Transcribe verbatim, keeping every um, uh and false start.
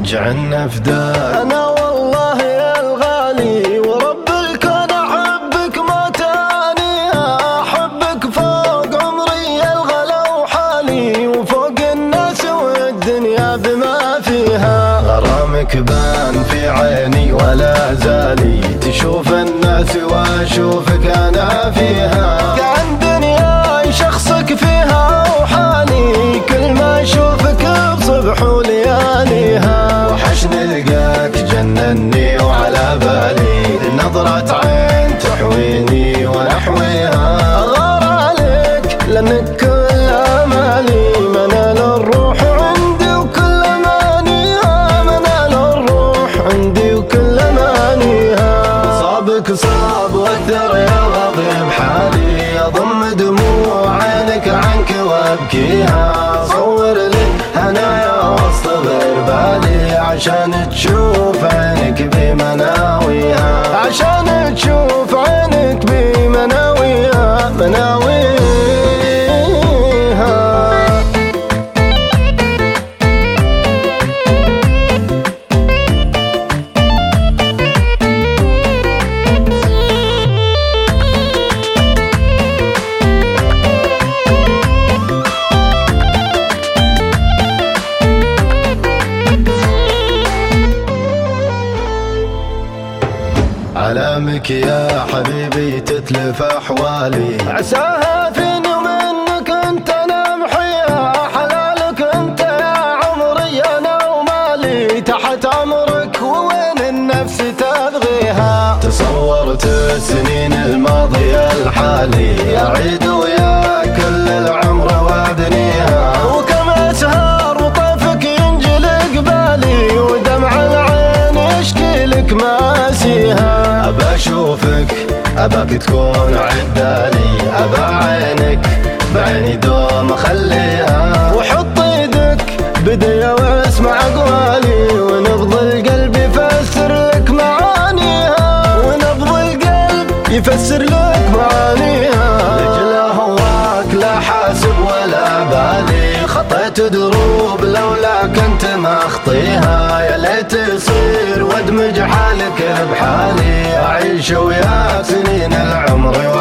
راجع النفداك. أنا والله يا الغالي ورب الكون أحبك ما تاني، أحبك فوق عمري يا الغلا وحالي، وفوق الناس والدنيا بما فيها. غرامك بان في عيني ولا زالي، تشوف الناس واشوفك انا فيها. كأن دنياي شخصك فيها وحالي، كل ما اشوفك بصبح ولياليها. وحشني لقاك جنني وعلى بالي، نظرة عين تحويني ونحويها. أغار عليك لأنك كل أمالي، منال الروح عندي وكل أمانيها، منال الروح عندي وكل أمانيها. صابك صاب واكثر يا غضب حالي، اضم دموع عينك عنك وابكيها. صور لي هنايا واصطبر بالي، عشان تشوف عينك بمناويها، عشان تشوف عينك بمناويها مناويها. علامك يا حبيبي تتلف احوالي، عساها فيني ومنك انت انا محيا. حلالك انت يا عمري انا ومالي، تحت امرك ووين النفس تبغيها. تصورت السنين الماضية الحالي، اعيد وياك كل العمر وابنيها. وكم اسهر وطيفك ينجلق بالي، ودمع العين يشكي لك ماسيها. أبا أشوفك أباك تكون عدالي، أبا عينك بعيني دوم أخليها. وحط يدك بديا واسمع أقوالي، ونبض القلب يفسر لك معانيها، ونبض القلب يفسر لك معانيها. لجل هواك لا حاسب ولا بالي، خطيت دروب لولاك انت ما اخطيها. يا ليت يصير وادمج حالك بحالي، اعيش وياك سنين العمر